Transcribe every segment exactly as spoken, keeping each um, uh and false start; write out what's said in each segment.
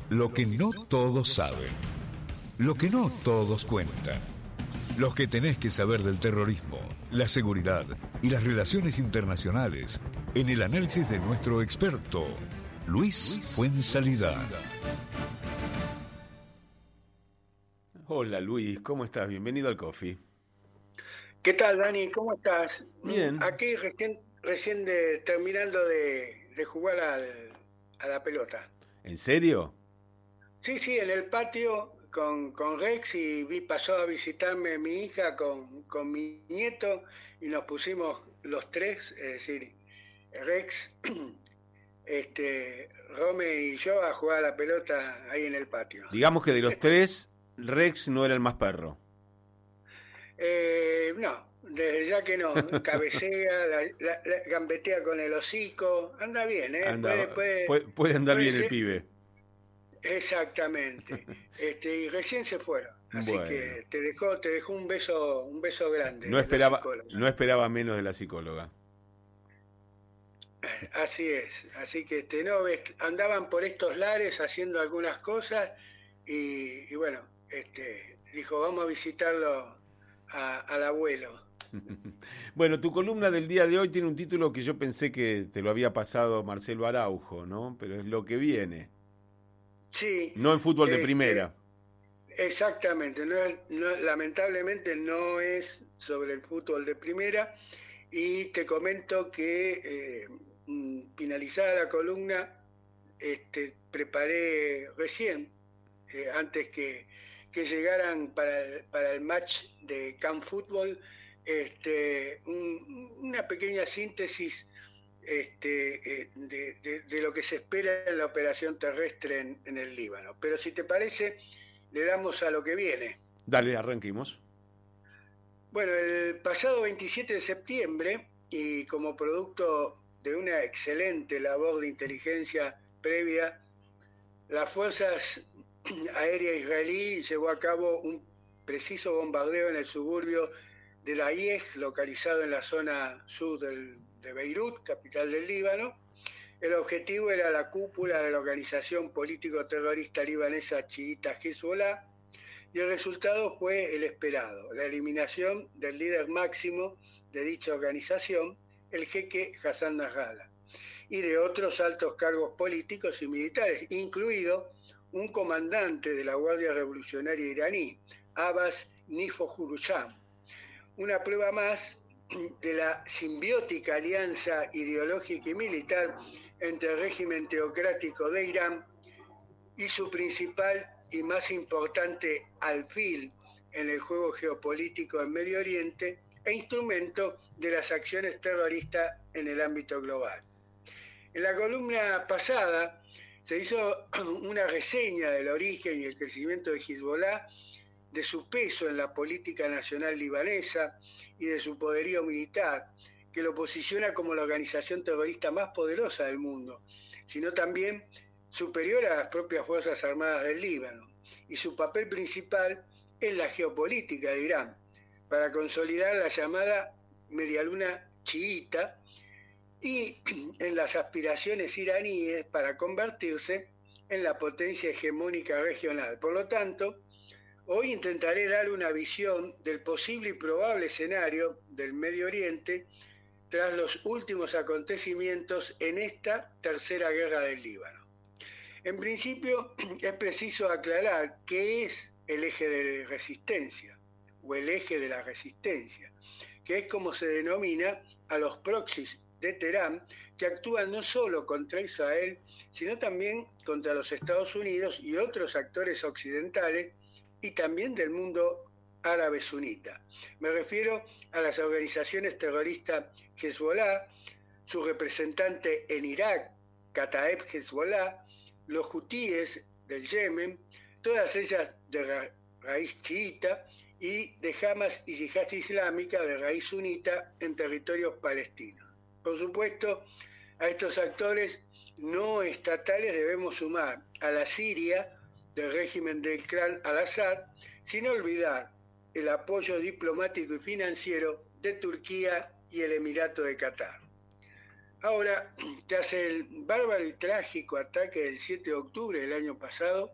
Lo que no todos saben. Lo que no todos cuentan. Los que tenés que saber del terrorismo, la seguridad y las relaciones internacionales en el análisis de nuestro experto, Luis Fuenzalida. Hola Luis, ¿cómo estás? Bienvenido al Coffee. ¿Qué tal, Dani? ¿Cómo estás? Bien. Aquí recién, recién de, terminando de, de jugar al, a la pelota. ¿En serio? Sí, sí, en el patio con, con Rex y vi, pasó a visitarme mi hija con, con mi nieto y nos pusimos los tres, es decir, Rex, este, Rome y yo a jugar a la pelota ahí en el patio. Digamos que de los tres, Rex no era el más perro. Eh, no, desde ya que no, cabecea, la, la, la, gambetea con el hocico, anda bien, ¿eh? Anda, puede, puede, puede, puede andar puede bien ser, el pibe. Exactamente. Este, y recién se fueron, así Bueno. que te dejó, te dejó un beso, un beso grande. No esperaba, no esperaba menos de la psicóloga. Así es, así que este, no, andaban por estos lares haciendo algunas cosas y, y bueno, este, dijo vamos a visitarlo a, al abuelo. Bueno, tu columna del día de hoy tiene un título que yo pensé que te lo había pasado Marcelo Araujo, ¿no? Pero es Lo que viene. Sí. No en fútbol de este, primera. Exactamente, no, no, lamentablemente no es sobre el fútbol de primera y te comento que eh, finalizada la columna este, preparé recién, eh, antes que, que llegaran para el, para el match de Camp Fútbol, este, un, una pequeña síntesis Este, eh, de, de, de lo que se espera en la operación terrestre en, en el Líbano. Pero si te parece, le damos a lo que viene. Dale, arranquemos. Bueno, el pasado veintisiete de septiembre, y como producto de una excelente labor de inteligencia previa, las fuerzas aéreas israelí llevó a cabo un preciso bombardeo en el suburbio de Laïeh, localizado en la zona sur del de Beirut, capital del Líbano. El objetivo era la cúpula de la organización político-terrorista libanesa chiita Hezbollah y el resultado fue el esperado, la eliminación del líder máximo de dicha organización, el jeque Hassan Nasrallah, y de otros altos cargos políticos y militares, incluido un comandante de la Guardia Revolucionaria iraní, Abbas Nifo-Jurujam. Una prueba más de la simbiótica alianza ideológica y militar entre el régimen teocrático de Irán y su principal y más importante alfil en el juego geopolítico en Medio Oriente e instrumento de las acciones terroristas en el ámbito global. En la columna pasada se hizo una reseña del origen y el crecimiento de Hezbollah, de su peso en la política nacional libanesa y de su poderío militar, que lo posiciona como la organización terrorista más poderosa del mundo, sino también superior a las propias Fuerzas Armadas del Líbano, y su papel principal en la geopolítica de Irán, para consolidar la llamada medialuna chiita y en las aspiraciones iraníes para convertirse en la potencia hegemónica regional. Por lo tanto, hoy intentaré dar una visión del posible y probable escenario del Medio Oriente tras los últimos acontecimientos en esta tercera guerra del Líbano. En principio, es preciso aclarar qué es el eje de resistencia, o el eje de la resistencia, que es como se denomina a los proxies de Teherán, que actúan no solo contra Israel, sino también contra los Estados Unidos y otros actores occidentales, y también del mundo árabe sunita. Me refiero a las organizaciones terroristas Hezbollah, su representante en Irak, Kataeb Hezbollah, los hutíes del Yemen, todas ellas de ra raíz chiita, y de Hamas y Yihad Islámica de raíz sunita en territorios palestinos. Por supuesto, a estos actores no estatales debemos sumar a la Siria del régimen del clan al-Assad, sin olvidar el apoyo diplomático y financiero de Turquía y el Emirato de Qatar. Ahora, tras el bárbaro y trágico ataque del siete de octubre del año pasado,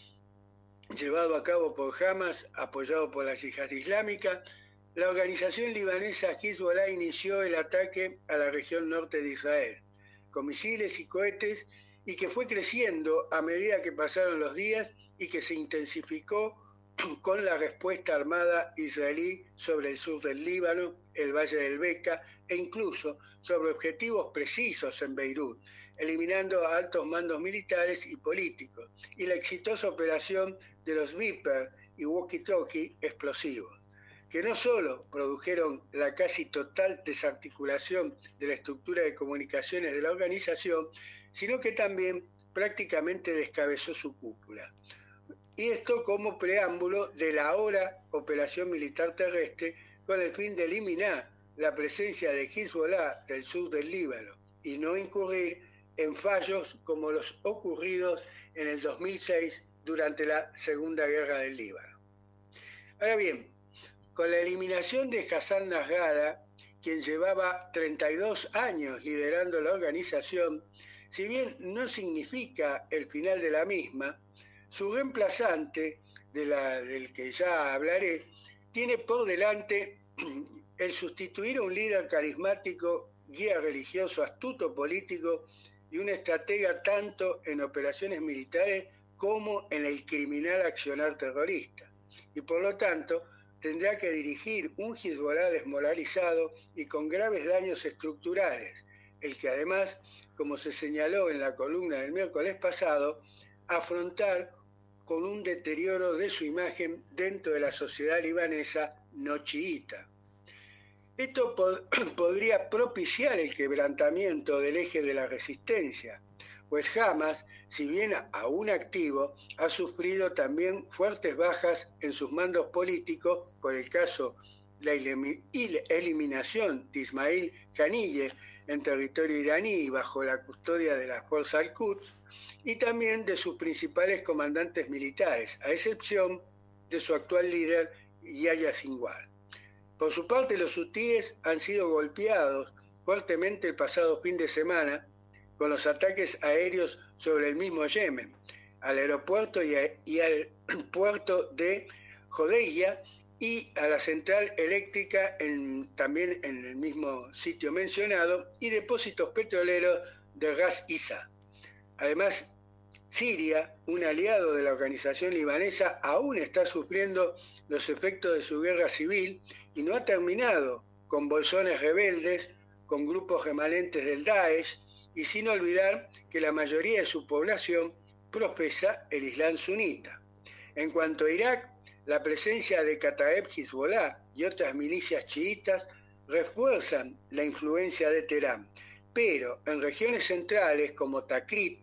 llevado a cabo por Hamas, apoyado por la Yihad Islámica, la organización libanesa Hezbollah inició el ataque a la región norte de Israel, con misiles y cohetes, y que fue creciendo a medida que pasaron los días y que se intensificó con la respuesta armada israelí sobre el sur del Líbano, el Valle del Beca e incluso sobre objetivos precisos en Beirut, eliminando a altos mandos militares y políticos, y la exitosa operación de los Viper y walkie-talkie explosivos, que no solo produjeron la casi total desarticulación de la estructura de comunicaciones de la organización, sino que también prácticamente descabezó su cúpula. Y esto como preámbulo de la ahora operación militar terrestre con el fin de eliminar la presencia de Hezbollah del sur del Líbano y no incurrir en fallos como los ocurridos en el dos mil seis durante la Segunda Guerra del Líbano. Ahora bien, con la eliminación de Hassan Nasrallah, quien llevaba treinta y dos años liderando la organización, si bien no significa el final de la misma, su reemplazante, de la, del que ya hablaré, tiene por delante el sustituir a un líder carismático, guía religioso, astuto político y un estratega tanto en operaciones militares como en el criminal accionar terrorista. Y por lo tanto, tendrá que dirigir un Hezbollah desmoralizado y con graves daños estructurales, el que además, como se señaló en la columna del miércoles pasado, afrontar con un deterioro de su imagen dentro de la sociedad libanesa no chiita. Esto pod- podría propiciar el quebrantamiento del eje de la resistencia, pues Hamas, si bien aún activo, ha sufrido también fuertes bajas en sus mandos políticos por el caso la eliminación de Ismail Haniyeh en territorio iraní y bajo la custodia de la fuerza Al-Quds, y también de sus principales comandantes militares, a excepción de su actual líder, Yahya Sinwar. Por su parte, los hutíes han sido golpeados fuertemente el pasado fin de semana con los ataques aéreos sobre el mismo Yemen, al aeropuerto y, a, y al puerto de Jodeiya y a la central eléctrica en, también en el mismo sitio mencionado, y depósitos petroleros de Ras Isa. Además, Siria, un aliado de la organización libanesa, aún está sufriendo los efectos de su guerra civil y no ha terminado con bolsones rebeldes, con grupos remanentes del Daesh, y sin olvidar que la mayoría de su población profesa el Islam sunita. En cuanto a Irak, la presencia de Kataeb Hezbollah y otras milicias chiitas refuerzan la influencia de Teherán, pero en regiones centrales como Tikrit,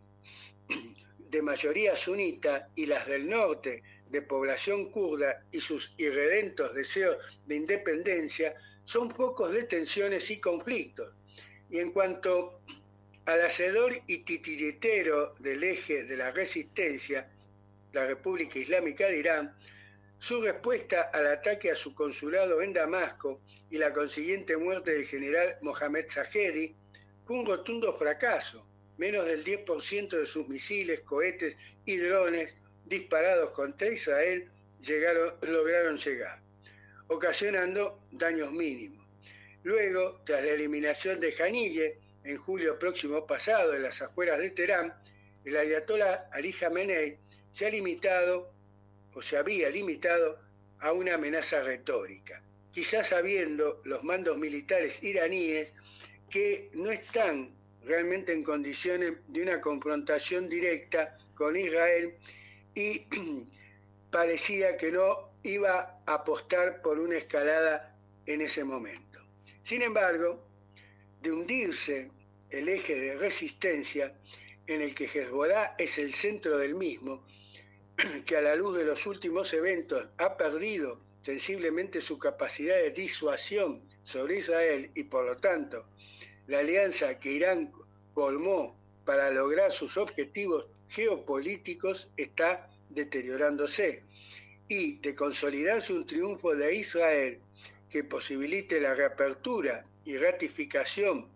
de mayoría sunita, y las del norte, de población kurda y sus irredentos deseos de independencia, son focos de tensiones y conflictos. Y en cuanto al hacedor y titiritero del eje de la resistencia, la República Islámica de Irán, su respuesta al ataque a su consulado en Damasco y la consiguiente muerte del general Mohammad Zahedi fue un rotundo fracaso. Menos del diez por ciento de sus misiles, cohetes y drones disparados contra Israel llegaron, lograron llegar, ocasionando daños mínimos. Luego, tras la eliminación de Haniyeh en julio próximo pasado en las afueras de Teherán, el ayatolá Ali Khamenei se ha limitado, o se había limitado, a una amenaza retórica, quizás sabiendo los mandos militares iraníes que no están realmente en condiciones de una confrontación directa con Israel, y parecía que no iba a apostar por una escalada en ese momento. Sin embargo, de hundirse el eje de resistencia, en el que Hezbollah es el centro del mismo, que a la luz de los últimos eventos ha perdido sensiblemente su capacidad de disuasión sobre Israel y por lo tanto la alianza que Irán formó para lograr sus objetivos geopolíticos está deteriorándose, y de consolidarse un triunfo de Israel que posibilite la reapertura y ratificación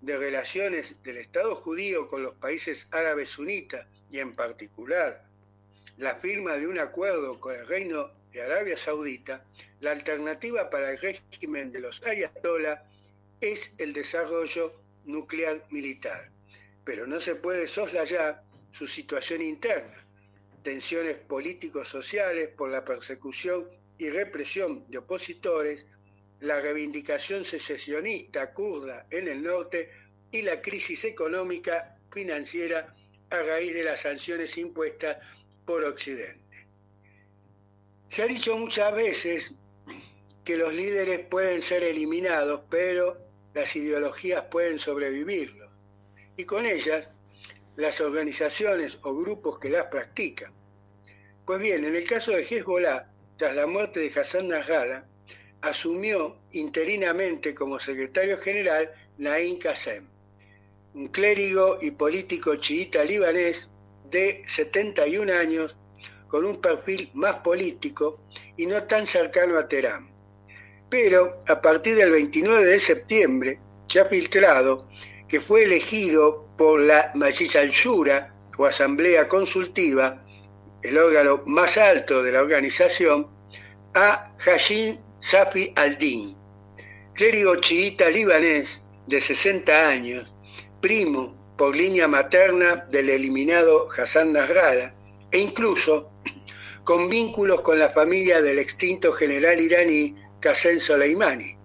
de relaciones del Estado judío con los países árabes sunitas y en particular la firma de un acuerdo con el Reino de Arabia Saudita, la alternativa para el régimen de los ayatolá es el desarrollo nuclear militar. Pero no se puede soslayar su situación interna, tensiones políticos sociales por la persecución y represión de opositores, la reivindicación secesionista kurda en el norte y la crisis económica financiera a raíz de las sanciones impuestas por Occidente. Se ha dicho muchas veces que los líderes pueden ser eliminados, pero las ideologías pueden sobrevivirlos, y con ellas las organizaciones o grupos que las practican. Pues bien, en el caso de Hezbollah, tras la muerte de Hassan Nasrallah, asumió interinamente como secretario general Naim Qassem, un clérigo y político chiita libanés de setenta y un años, con un perfil más político y no tan cercano a Teherán. Pero a partir del veintinueve de septiembre, se ha filtrado que fue elegido por la Majlis al-Shura, o Asamblea Consultiva, el órgano más alto de la organización, a Hashim Safi al-Din, clérigo chiita libanés de sesenta años, primo por línea materna del eliminado Hassan Nasrallah, e incluso con vínculos con la familia del extinto general iraní Qasem Soleimani,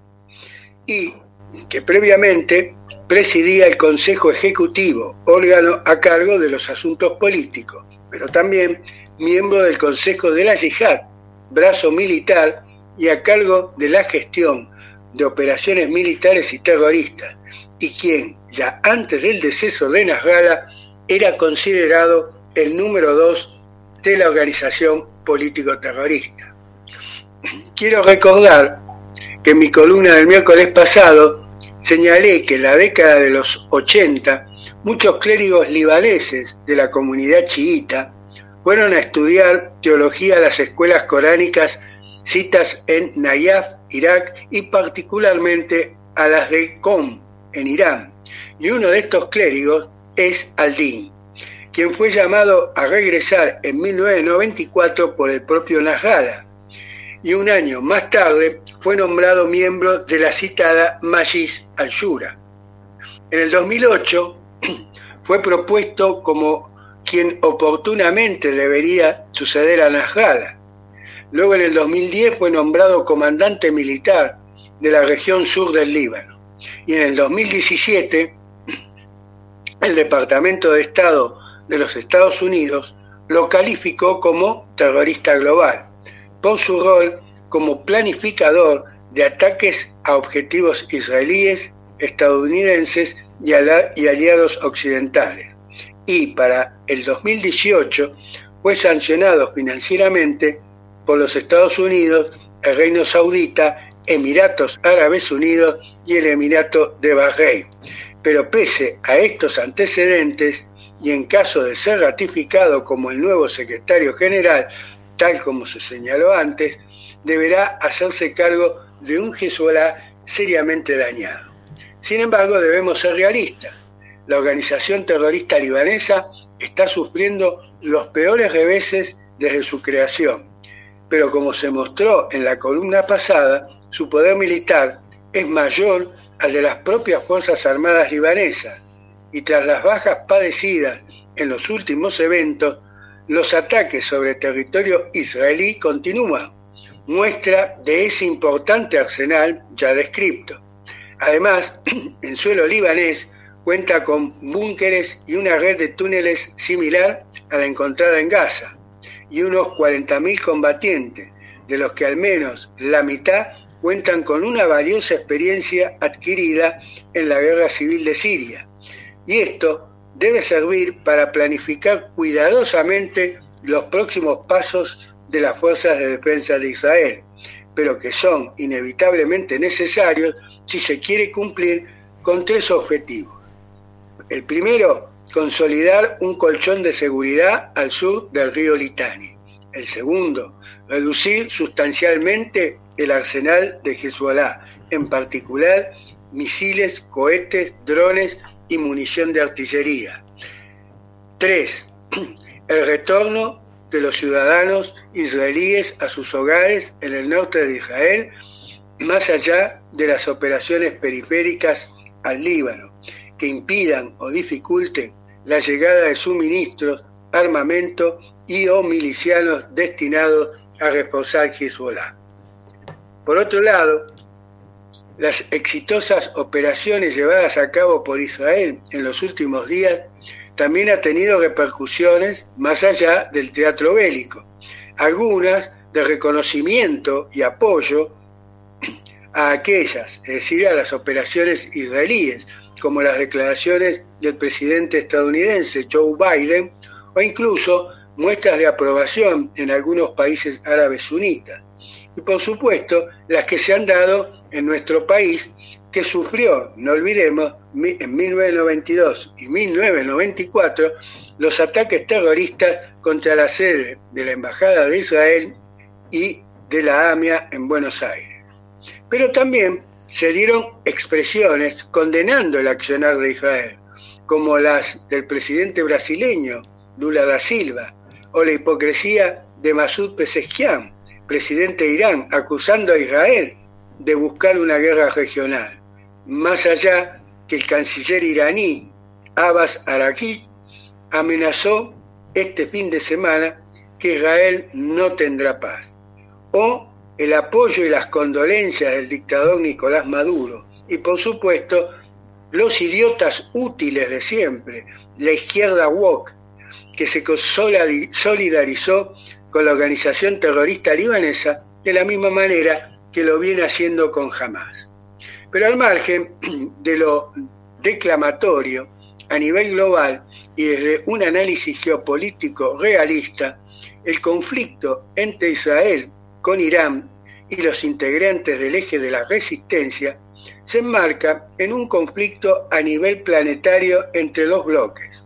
y que previamente presidía el Consejo Ejecutivo, órgano a cargo de los asuntos políticos, pero también miembro del Consejo de la Yihad, brazo militar y a cargo de la gestión de operaciones militares y terroristas, y quien, ya antes del deceso de Nasrallah, era considerado el número dos de la organización político-terrorista. Quiero recordar que en mi columna del miércoles pasado señalé que en la década de los ochenta muchos clérigos libaneses de la comunidad chiita fueron a estudiar teología a las escuelas coránicas citas en Nayaf, Irak, y particularmente a las de Qom, en Irán. Y uno de estos clérigos es al-Din, quien fue llamado a regresar en mil novecientos noventa y cuatro por el propio Nasrallah, y un año más tarde fue nombrado miembro de la citada Majlis al-Shura. En el dos mil ocho fue propuesto como quien oportunamente debería suceder a Nasrallah. Luego en el dos mil diez fue nombrado comandante militar de la región sur del Líbano. Y en el dos mil diecisiete el Departamento de Estado de los Estados Unidos lo calificó como terrorista global por su rol como planificador de ataques a objetivos israelíes, estadounidenses y, ala- y aliados occidentales. Y para el dos mil dieciocho fue sancionado financieramente por los Estados Unidos, el Reino Saudita, Emiratos Árabes Unidos y el Emirato de Bahrein. Pero pese a estos antecedentes, y en caso de ser ratificado como el nuevo secretario general, tal como se señaló antes, deberá hacerse cargo de un Hezbollah seriamente dañado. Sin embargo, debemos ser realistas. La organización terrorista libanesa está sufriendo los peores reveses desde su creación, pero como se mostró en la columna pasada, su poder militar es mayor al de las propias Fuerzas Armadas libanesas, y tras las bajas padecidas en los últimos eventos, los ataques sobre territorio israelí continúan, muestra de ese importante arsenal ya descrito. Además, en suelo libanés cuenta con búnkeres y una red de túneles similar a la encontrada en Gaza, y unos cuarenta mil combatientes, de los que al menos la mitad cuentan con una valiosa experiencia adquirida en la guerra civil de Siria. Y esto debe servir para planificar cuidadosamente los próximos pasos de las fuerzas de defensa de Israel, pero que son inevitablemente necesarios si se quiere cumplir con tres objetivos. El primero, consolidar un colchón de seguridad al sur del río Litani. El segundo, reducir sustancialmente el arsenal de Hezbollah, en particular misiles, cohetes, drones y munición de artillería. Tres, el retorno de los ciudadanos israelíes a sus hogares en el norte de Israel, más allá de las operaciones periféricas al Líbano, que impidan o dificulten la llegada de suministros, armamento y o milicianos destinados a reforzar Hezbollah. Por otro lado, las exitosas operaciones llevadas a cabo por Israel en los últimos días también han tenido repercusiones más allá del teatro bélico, algunas de reconocimiento y apoyo a aquellas, es decir, a las operaciones israelíes, como las declaraciones del presidente estadounidense Joe Biden, o incluso muestras de aprobación en algunos países árabes sunitas. Y por supuesto, las que se han dado en nuestro país, que sufrió, no olvidemos, en mil novecientos noventa y dos y mil novecientos noventa y cuatro, los ataques terroristas contra la sede de la Embajada de Israel y de la AMIA en Buenos Aires. Pero también se dieron expresiones condenando el accionar de Israel, como las del presidente brasileño Lula da Silva, o la hipocresía de Masoud Pezeshkian, presidente de Irán, acusando a Israel de buscar una guerra regional, más allá que el canciller iraní Abbas Araghchi amenazó este fin de semana que Israel no tendrá paz, o el apoyo y las condolencias del dictador Nicolás Maduro, y por supuesto los idiotas útiles de siempre, la izquierda woke, que se solidarizó con la organización terrorista libanesa de la misma manera que lo viene haciendo con Hamas. Pero al margen de lo declamatorio, a nivel global y desde un análisis geopolítico realista, el conflicto entre Israel con Irán y los integrantes del eje de la resistencia se enmarca en un conflicto a nivel planetario entre dos bloques.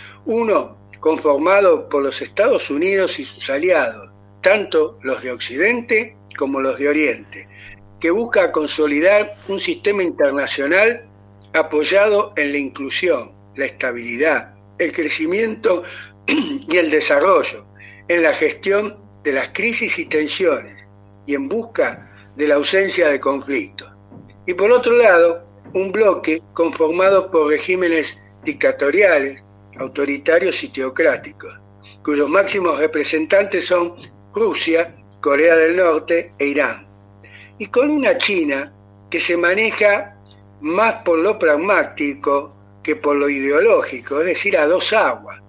Uno conformado por los Estados Unidos y sus aliados, tanto los de Occidente como los de Oriente, que busca consolidar un sistema internacional apoyado en la inclusión, la estabilidad, el crecimiento y el desarrollo, en la gestión de las crisis y tensiones y en busca de la ausencia de conflictos. Y por otro lado, un bloque conformado por regímenes dictatoriales, autoritarios y teocráticos, cuyos máximos representantes son Rusia, Corea del Norte e Irán, y con una China que se maneja más por lo pragmático que por lo ideológico, es decir, a dos aguas.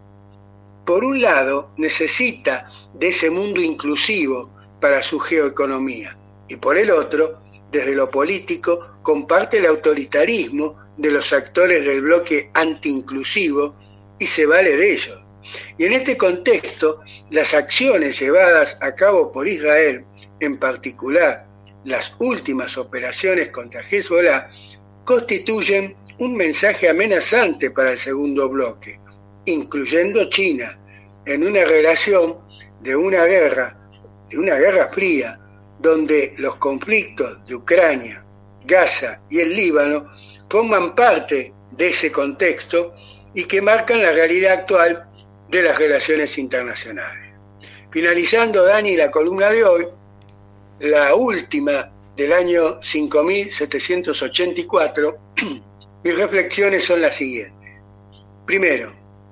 Por un lado, necesita de ese mundo inclusivo para su geoeconomía, y por el otro, desde lo político, comparte el autoritarismo de los actores del bloque anti-inclusivo y se vale de ellos. Y en este contexto, las acciones llevadas a cabo por Israel, en particular las últimas operaciones contra Hezbollah, constituyen un mensaje amenazante para el segundo bloque, incluyendo China, en una relación de una guerra, de una guerra fría, donde los conflictos de Ucrania, Gaza y el Líbano forman parte de ese contexto y que marcan la realidad actual de las relaciones internacionales. Finalizando, Dani, la columna de hoy, la última del año cinco mil setecientos ochenta y cuatro, mis reflexiones son las siguientes. Primero,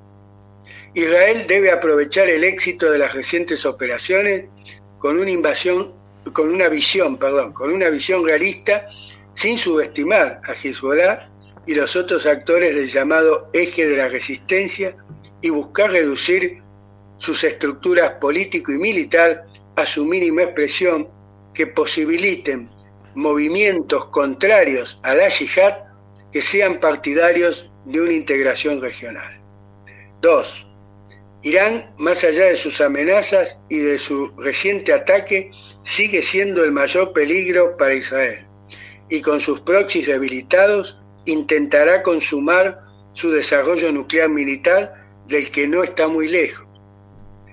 Israel debe aprovechar el éxito de las recientes operaciones con una invasión, con una visión, perdón, con una visión realista, sin subestimar a Hezbollah y los otros actores del llamado eje de la resistencia y buscar reducir sus estructuras político y militar a su mínima expresión que posibiliten movimientos contrarios a la yihad que sean partidarios de una integración regional. Dos, Irán, más allá de sus amenazas y de su reciente ataque, sigue siendo el mayor peligro para Israel y con sus proxies debilitados intentará consumar su desarrollo nuclear militar del que no está muy lejos.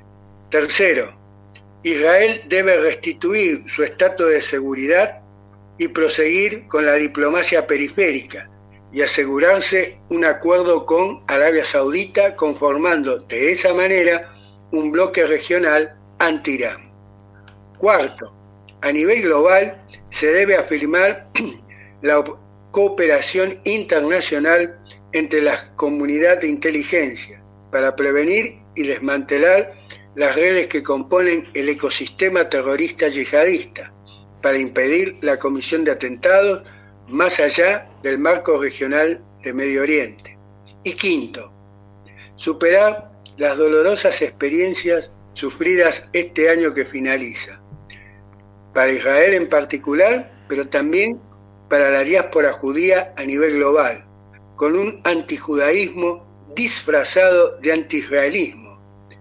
Tercero, Israel debe restituir su estatus de seguridad y proseguir con la diplomacia periférica y asegurarse un acuerdo con Arabia Saudita, conformando de esa manera un bloque regional anti-Irán. Cuarto, a nivel global se debe afirmar la cooperación internacional entre las comunidades de inteligencia para prevenir y desmantelar las redes que componen el ecosistema terrorista yihadista, para impedir la comisión de atentados más allá del marco regional de Medio Oriente. Y quinto, superar las dolorosas experiencias sufridas este año que finaliza, para Israel en particular, pero también para la diáspora judía a nivel global, con un antijudaísmo disfrazado de antiisraelismo,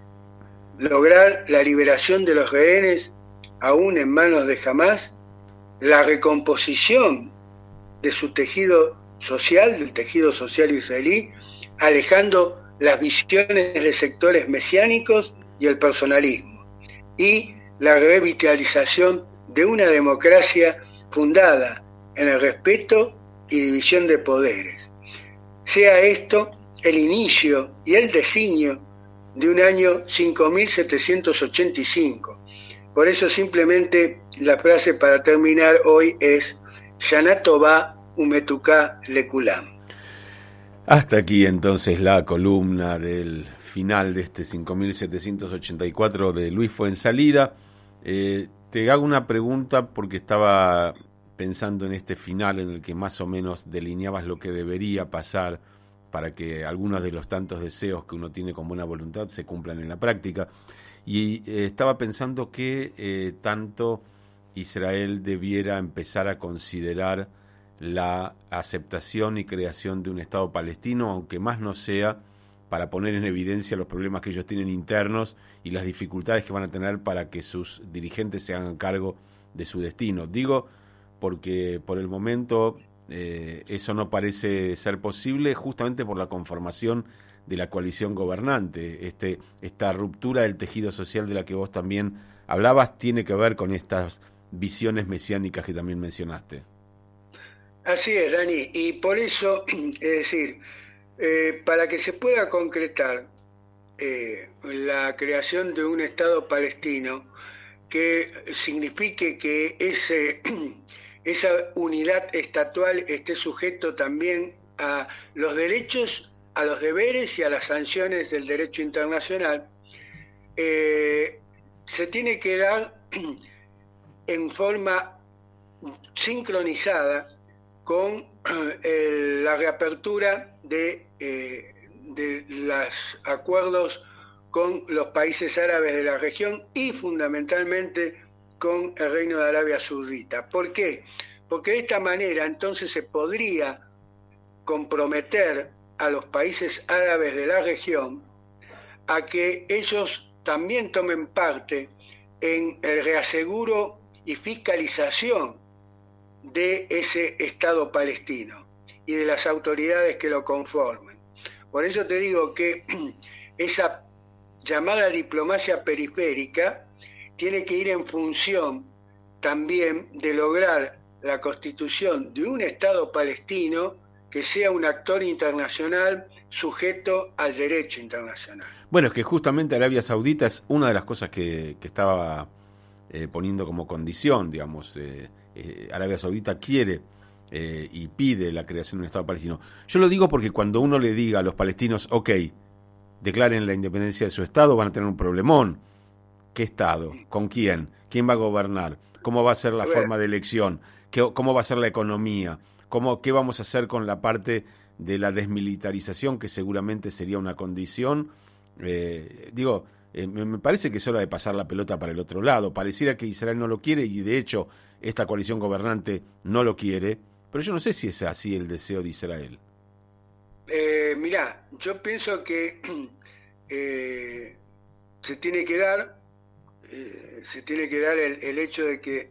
lograr la liberación de los rehenes aún en manos de Hamás, la recomposición de su tejido social, del tejido social israelí, alejando las visiones de sectores mesiánicos y el personalismo, y la revitalización de una democracia fundada en el respeto y división de poderes. Sea esto el inicio y el designio de un año cinco mil setecientos ochenta y cinco. Por eso simplemente la frase para terminar hoy es Shana Tová umetuká lekulam. Hasta aquí entonces la columna del final de este cinco mil setecientos ochenta y cuatro de Luis Fuenzalida. Eh, te hago una pregunta porque estaba pensando en este final en el que más o menos delineabas lo que debería pasar para que algunos de los tantos deseos que uno tiene con buena voluntad se cumplan en la práctica. Y eh, estaba pensando que eh, tanto Israel debiera empezar a considerar la aceptación y creación de un Estado palestino, aunque más no sea para poner en evidencia los problemas que ellos tienen internos y las dificultades que van a tener para que sus dirigentes se hagan cargo de su destino. Digo porque por el momento eh, eso no parece ser posible, justamente por la conformación de la coalición gobernante. Este, esta ruptura del tejido social de la que vos también hablabas tiene que ver con estas visiones mesiánicas que también mencionaste. Así es, Dani, y por eso, es decir, eh, para que se pueda concretar eh, la creación de un Estado palestino que signifique que ese, esa unidad estatual esté sujeto también a los derechos, a los deberes y a las sanciones del derecho internacional, eh, se tiene que dar en forma sincronizada con eh, la reapertura de, eh, de los acuerdos con los países árabes de la región y fundamentalmente con el Reino de Arabia Saudita. ¿Por qué? Porque de esta manera entonces se podría comprometer a los países árabes de la región a que ellos también tomen parte en el reaseguro y fiscalización de ese Estado palestino y de las autoridades que lo conforman. Por eso te digo que esa llamada diplomacia periférica tiene que ir en función también de lograr la constitución de un Estado palestino que sea un actor internacional sujeto al derecho internacional. Bueno, es que justamente Arabia Saudita es una de las cosas que, que estaba eh, poniendo como condición, digamos. Eh, eh, Arabia Saudita quiere eh, y pide la creación de un Estado palestino. Yo lo digo porque cuando uno le diga a los palestinos, ok, declaren la independencia de su Estado, van a tener un problemón. ¿Qué Estado? ¿Con quién? ¿Quién va a gobernar? ¿Cómo va a ser la forma de elección? ¿Qué, ¿Cómo va a ser la economía? ¿Cómo, ¿Qué vamos a hacer con la parte de la desmilitarización, que seguramente sería una condición? Eh, digo, eh, me parece que es hora de pasar la pelota para el otro lado. Pareciera que Israel no lo quiere y de hecho esta coalición gobernante no lo quiere, pero yo no sé si es así el deseo de Israel. Eh, mirá, yo pienso que eh, se tiene que dar, eh, se tiene que dar el, el hecho de que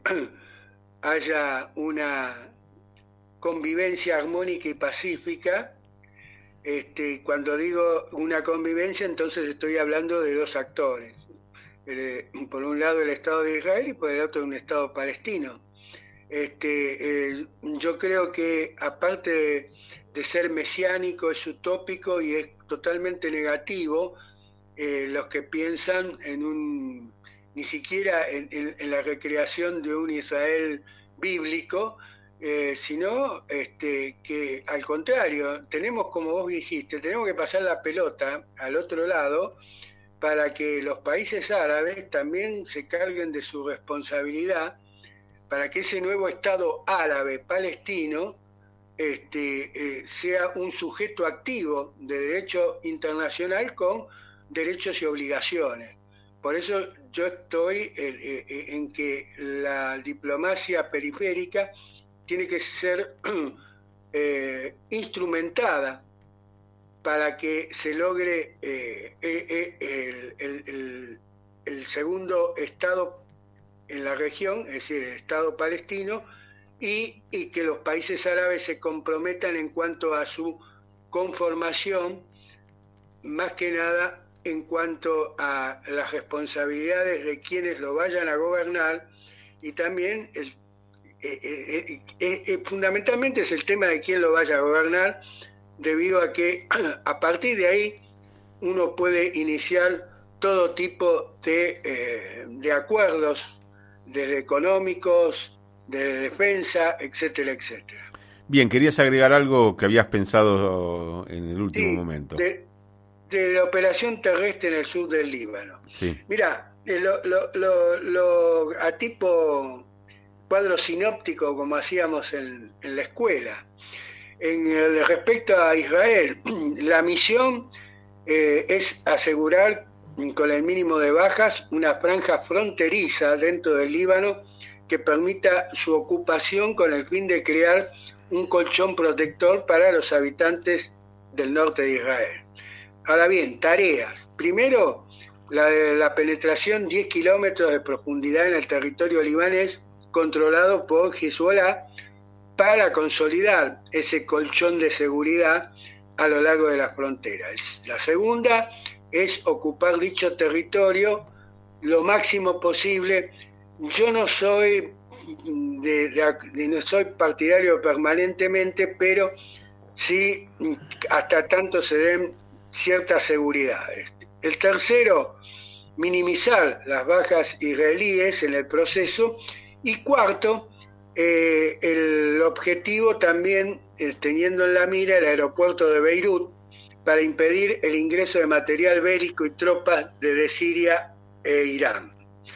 haya una convivencia armónica y pacífica. Este, cuando digo una convivencia, entonces estoy hablando de dos actores. Eh, por un lado el Estado de Israel y por el otro un Estado palestino. Este, eh, yo creo que aparte de, de ser mesiánico, es utópico y es totalmente negativo eh, los que piensan en un, ni siquiera en, en, en la recreación de un Israel bíblico, eh, sino este, que al contrario, tenemos, como vos dijiste, tenemos que pasar la pelota al otro lado para que los países árabes también se carguen de su responsabilidad, para que ese nuevo Estado árabe palestino este, eh, sea un sujeto activo de derecho internacional con derechos y obligaciones. Por eso yo estoy eh, eh, en que la diplomacia periférica tiene que ser eh, instrumentada para que se logre eh, eh, el, el, el, el segundo Estado en la región, es decir, el Estado palestino, y, y que los países árabes se comprometan en cuanto a su conformación, más que nada en cuanto a las responsabilidades de quienes lo vayan a gobernar, y también el, eh, eh, eh, eh, fundamentalmente es el tema de quién lo vaya a gobernar, debido a que a partir de ahí uno puede iniciar todo tipo de, eh, de acuerdos, desde económicos, de defensa, etcétera, etcétera. Bien, querías agregar algo que habías pensado en el último sí, momento. De, de la operación terrestre en el sur del Líbano. Sí. Mirá, lo, lo, lo, lo, a tipo cuadro sinóptico, como hacíamos en, en la escuela. En el, respecto a Israel, la misión eh, es asegurar con el mínimo de bajas una franja fronteriza dentro del Líbano que permita su ocupación con el fin de crear un colchón protector para los habitantes del norte de Israel. Ahora bien, tareas. Primero, la, la penetración diez kilómetros de profundidad en el territorio libanés controlado por Hezbollah para consolidar ese colchón de seguridad a lo largo de las fronteras. La segunda es ocupar dicho territorio lo máximo posible. Yo no soy de, de, de, no soy partidario permanentemente, pero sí hasta tanto se den ciertas seguridades. El tercero, minimizar las bajas israelíes en el proceso. Y cuarto, eh, el objetivo también, eh, teniendo en la mira el aeropuerto de Beirut, para impedir el ingreso de material bélico y tropas desde Siria e Irán.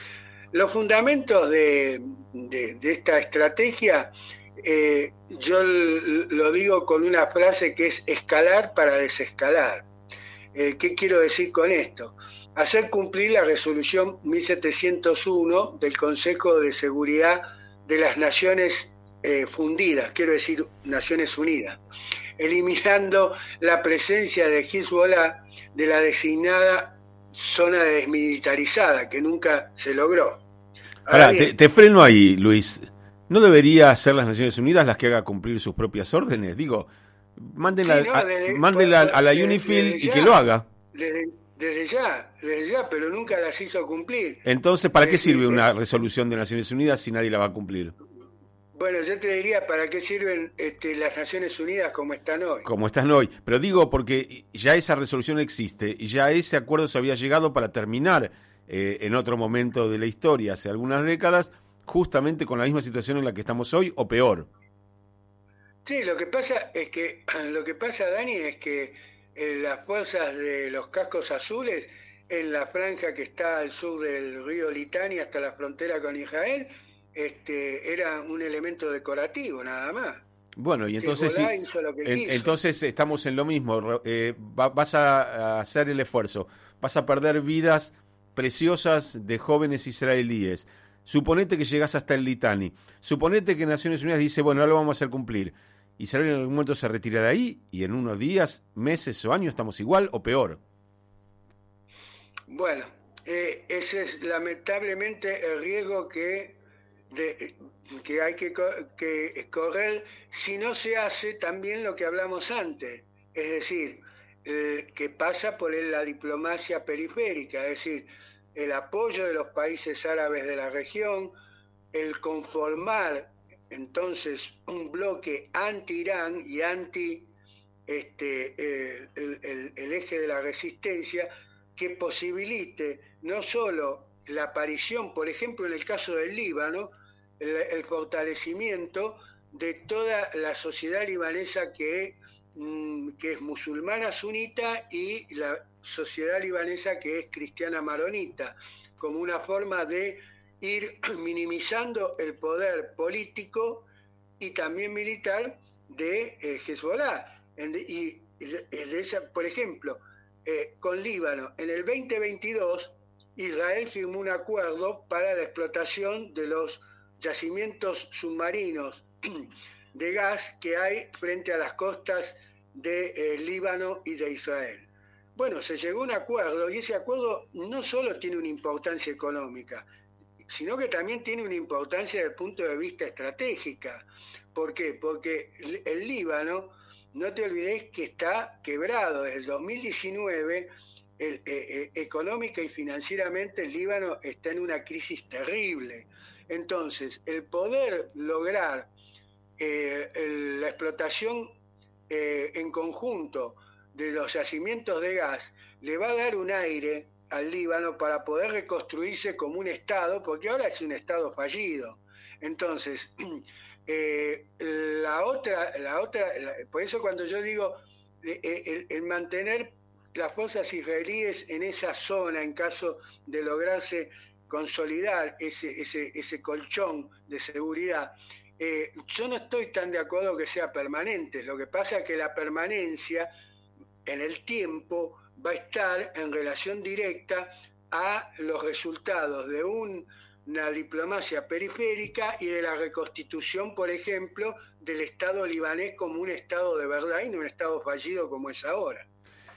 Los fundamentos de, de, de esta estrategia, eh, yo lo digo con una frase que es escalar para desescalar. Eh, ¿Qué quiero decir con esto? Hacer cumplir la resolución mil setecientos uno del Consejo de Seguridad de las Naciones eh, Fundidas, quiero decir Naciones Unidas, eliminando la presencia de Hezbollah de la designada zona desmilitarizada, que nunca se logró. Pará, te, te freno ahí, Luis. ¿No debería ser las Naciones Unidas las que haga cumplir sus propias órdenes? Digo, mándenla, sí, no, desde, a, mándenla por, por, a la desde, UNIFIL desde y ya, que lo haga. Desde, desde ya, desde ya, pero nunca las hizo cumplir. Entonces, ¿para qué sirve una resolución de Naciones Unidas si nadie la va a cumplir? Bueno, yo te diría, ¿para qué sirven este, las Naciones Unidas como están hoy? Como están hoy. Pero digo, porque ya esa resolución existe y ya ese acuerdo se había llegado para terminar eh, en otro momento de la historia, hace algunas décadas, justamente con la misma situación en la que estamos hoy, o peor. Sí, lo que pasa es que, lo que pasa, Dani, es que eh, las fuerzas de los cascos azules, en la franja que está al sur del río Litani hasta la frontera con Israel, Este, era un elemento decorativo, nada más. Bueno, y entonces sí, en, entonces estamos en lo mismo. Eh, va, vas a, a hacer el esfuerzo, vas a perder vidas preciosas de jóvenes israelíes. Suponete que llegás hasta el Litani. Suponete que Naciones Unidas dice, bueno, ahora lo vamos a hacer cumplir. Israel en algún momento se retira de ahí y en unos días, meses o años estamos igual o peor. Bueno, eh, ese es lamentablemente el riesgo que De, que hay que, que correr si no se hace también lo que hablamos antes, es decir, eh, que pasa por la diplomacia periférica, es decir, el apoyo de los países árabes de la región, el conformar entonces un bloque anti-Irán y anti este, eh, el, el, el eje de la resistencia que posibilite no solo la aparición, por ejemplo, en el caso del Líbano, el, el fortalecimiento de toda la sociedad libanesa que, mm, que es musulmana sunita y la sociedad libanesa que es cristiana maronita, como una forma de ir minimizando el poder político y también militar de eh, Hezbollah. En, y de, de esa, por ejemplo, eh, con Líbano, en el veinte veintidós, Israel firmó un acuerdo para la explotación de los yacimientos submarinos de gas que hay frente a las costas de eh, Líbano y de Israel. Bueno, se llegó a un acuerdo y ese acuerdo no solo tiene una importancia económica, sino que también tiene una importancia desde el punto de vista estratégica. ¿Por qué? Porque el Líbano, no te olvides que está quebrado. Desde el dos mil diecinueve, el, eh, eh, económica y financieramente el Líbano está en una crisis terrible. Entonces, el poder lograr eh, el, la explotación eh, en conjunto de los yacimientos de gas le va a dar un aire al Líbano para poder reconstruirse como un Estado, porque ahora es un Estado fallido. Entonces, eh, la otra, la otra la, por eso cuando yo digo eh, el, el mantener las fuerzas israelíes en esa zona en caso de lograrse consolidar ese, ese, ese colchón de seguridad, eh, yo no estoy tan de acuerdo que sea permanente. Lo que pasa es que la permanencia en el tiempo va a estar en relación directa a los resultados de un, una diplomacia periférica y de la reconstitución, por ejemplo, del Estado libanés como un Estado de verdad y no un Estado fallido como es ahora.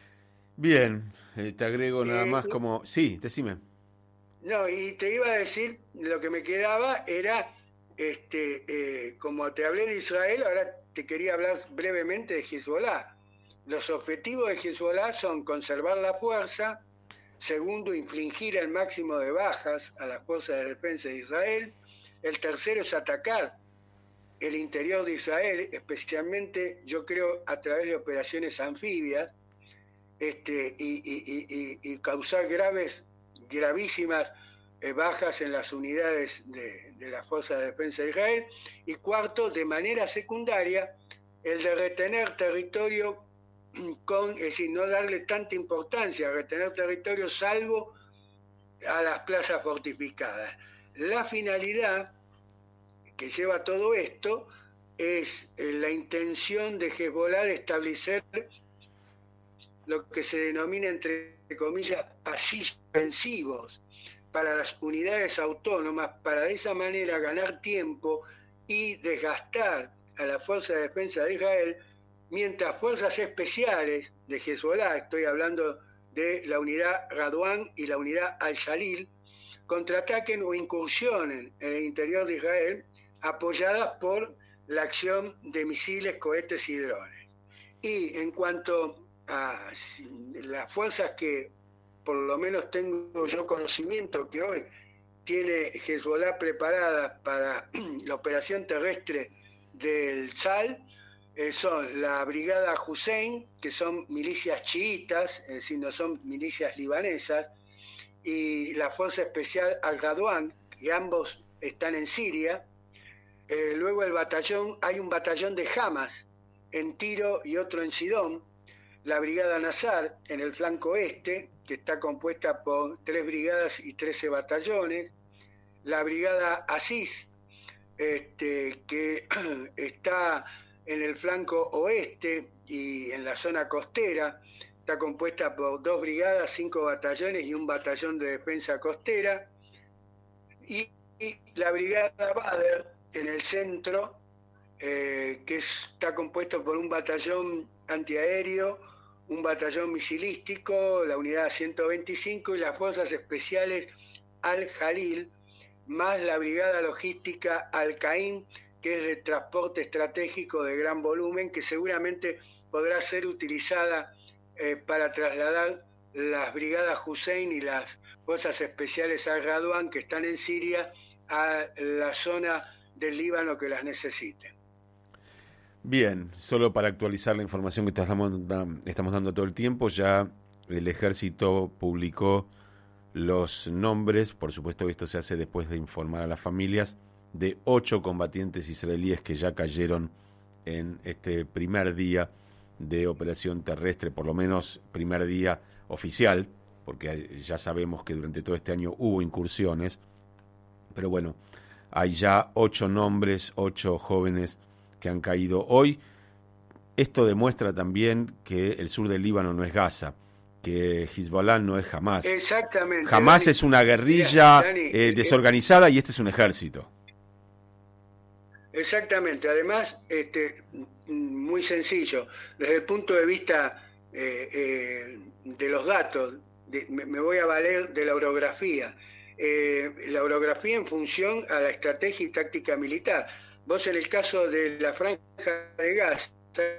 Bien, eh, te agrego nada eh, más como... Sí, decime. No, y te iba a decir, lo que me quedaba era, este, eh, como te hablé de Israel, ahora te quería hablar brevemente de Hezbollah. Los objetivos de Hezbollah son conservar la fuerza, segundo, infligir el máximo de bajas a las fuerzas de defensa de Israel, el tercero es atacar el interior de Israel, especialmente, yo creo, a través de operaciones anfibias, este, y, y, y, y causar graves, gravísimas eh, bajas en las unidades de, de las fuerzas de defensa de Israel, y cuarto, de manera secundaria, el de retener territorio con, es decir, no darle tanta importancia a retener territorio salvo a las plazas fortificadas. La finalidad que lleva todo esto es la intención de Hezbollah de establecer lo que se denomina, entre comillas, pasillos defensivos para las unidades autónomas, para de esa manera ganar tiempo y desgastar a la Fuerza de Defensa de Israel, mientras fuerzas especiales de Hezbollah, estoy hablando de la unidad Radwan y la unidad Al-Shalil, contraataquen o incursionen en el interior de Israel, apoyadas por la acción de misiles, cohetes y drones. Y en cuanto a las fuerzas que por lo menos tengo yo conocimiento que hoy tiene Hezbollah preparada para la operación terrestre del Sal, eh, son la Brigada Hussein, que son milicias chiitas, es decir, no son milicias libanesas, y la Fuerza Especial Al-Ghadwan, que ambos están en Siria. Eh, luego el batallón, hay un batallón de Hamas en Tiro y otro en Sidón, la Brigada Nazar en el flanco este, que está compuesta por tres brigadas y trece batallones, la Brigada Aziz, este, que está en el flanco oeste y en la zona costera, está compuesta por dos brigadas, cinco batallones y un batallón de defensa costera, y, y la Brigada Badr en el centro, eh, que es, está compuesto por un batallón antiaéreo, un batallón misilístico, la unidad ciento veinticinco y las fuerzas especiales Al-Jalil, más la brigada logística Al-Qaim, que es de transporte estratégico de gran volumen, que seguramente podrá ser utilizada eh, para trasladar las brigadas Hussein y las fuerzas especiales Al-Ghadwan, que están en Siria, a la zona del Líbano que las necesiten. Bien, solo para actualizar la información que estamos, estamos dando todo el tiempo, ya el ejército publicó los nombres, por supuesto que esto se hace después de informar a las familias, de ocho combatientes israelíes que ya cayeron en este primer día de operación terrestre, por lo menos primer día oficial, porque ya sabemos que durante todo este año hubo incursiones, pero bueno, hay ya ocho nombres, ocho jóvenes que han caído hoy. Esto demuestra también que el sur del Líbano no es Gaza, que Hezbollah no es Hamás. Exactamente. Hamás Dani, es una guerrilla Dani, eh, desorganizada y este es un ejército. Exactamente. Además, este, muy sencillo, desde el punto de vista eh, eh, de los datos, de, me, me voy a valer de la orografía. Eh, la orografía en función a la estrategia y táctica militar. Vos en el caso de la franja de Gaza,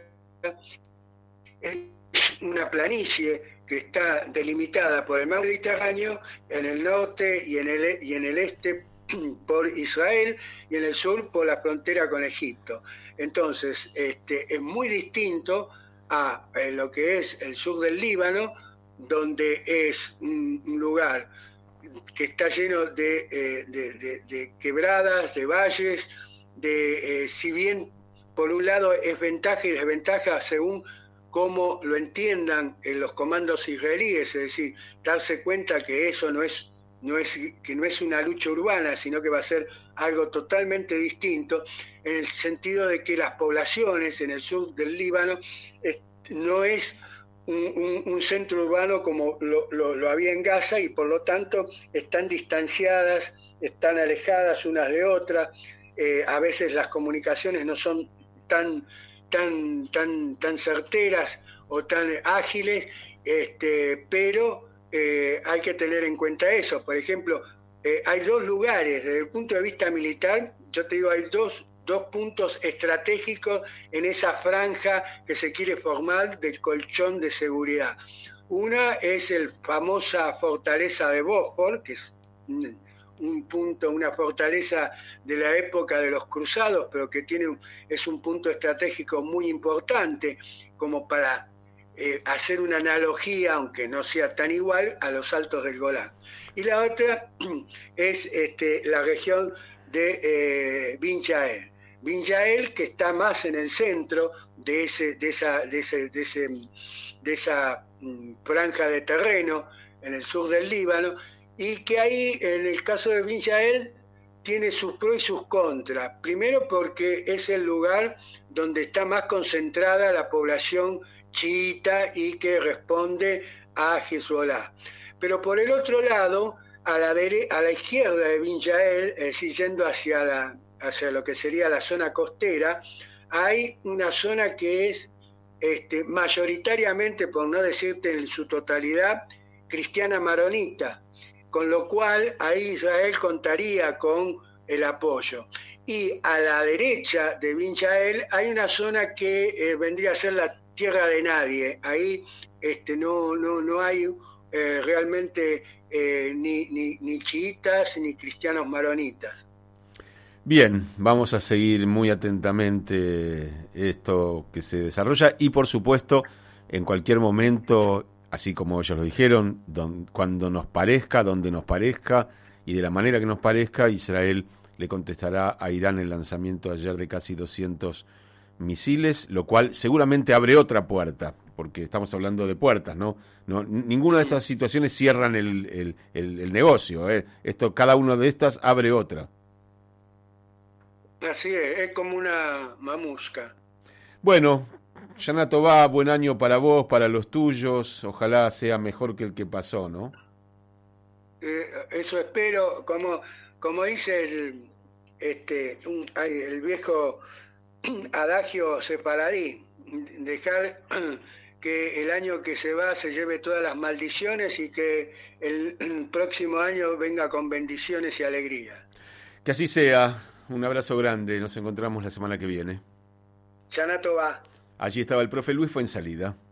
es una planicie que está delimitada por el mar Mediterráneo en el norte y en el, y en el este por Israel y en el sur por la frontera con Egipto. Entonces, este, es muy distinto a eh, lo que es el sur del Líbano, donde es un, un lugar que está lleno de, eh, de, de, de quebradas, de valles, de eh, si bien por un lado es ventaja y desventaja según cómo lo entiendan en los comandos israelíes, es decir, darse cuenta que eso no es, no es, que no es una lucha urbana, sino que va a ser algo totalmente distinto, en el sentido de que las poblaciones en el sur del Líbano es, no es un, un, un centro urbano como lo, lo, lo había en Gaza y por lo tanto están distanciadas, están alejadas unas de otras. Eh, a veces las comunicaciones no son tan, tan, tan, tan certeras o tan ágiles, este, pero eh, hay que tener en cuenta eso. Por ejemplo, eh, hay dos lugares, desde el punto de vista militar, yo te digo, hay dos, dos puntos estratégicos en esa franja que se quiere formar del colchón de seguridad. Una es el famosa fortaleza de Bósfor, que es un punto, una fortaleza de la época de los cruzados, pero que tiene un, es un punto estratégico muy importante como para eh, hacer una analogía, aunque no sea tan igual, a los Altos del Golán. Y la otra es este, la región de eh, Bin Yael. Bin Yael, que está más en el centro de, ese, de, esa, de, ese, de, ese, de esa um, franja de terreno en el sur del Líbano, y que ahí, en el caso de Bin Yael, tiene sus pros y sus contras. Primero porque es el lugar donde está más concentrada la población chiita y que responde a Hezbollah. Pero por el otro lado, a la, dere- a la izquierda de Bin Yael, es decir, yendo hacia, la, hacia lo que sería la zona costera, hay una zona que es este, mayoritariamente, por no decirte en su totalidad, cristiana maronita, con lo cual ahí Israel contaría con el apoyo. Y a la derecha de Bin Yael hay una zona que eh, vendría a ser la tierra de nadie. Ahí este, no, no, no hay eh, realmente eh, ni, ni, ni chiitas ni cristianos maronitas. Bien, vamos a seguir muy atentamente esto que se desarrolla y por supuesto en cualquier momento, así como ellos lo dijeron, don, cuando nos parezca, donde nos parezca y de la manera que nos parezca, Israel le contestará a Irán el lanzamiento ayer de casi doscientos misiles, lo cual seguramente abre otra puerta, porque estamos hablando de puertas, ¿no? no ninguna de estas situaciones cierran el, el, el, el negocio, ¿eh? Esto, cada una de estas abre otra. Así es, es como una mamusca. Bueno, Shana Tová, buen año para vos, para los tuyos, ojalá sea mejor que el que pasó, ¿no? Eh, eso espero, como, como dice el, este, un, el viejo adagio sefaradí, dejar que el año que se va se lleve todas las maldiciones y que el próximo año venga con bendiciones y alegría. Que así sea, un abrazo grande, nos encontramos la semana que viene. Shana Tová. Allí estaba el profe Luis Fuenzalida.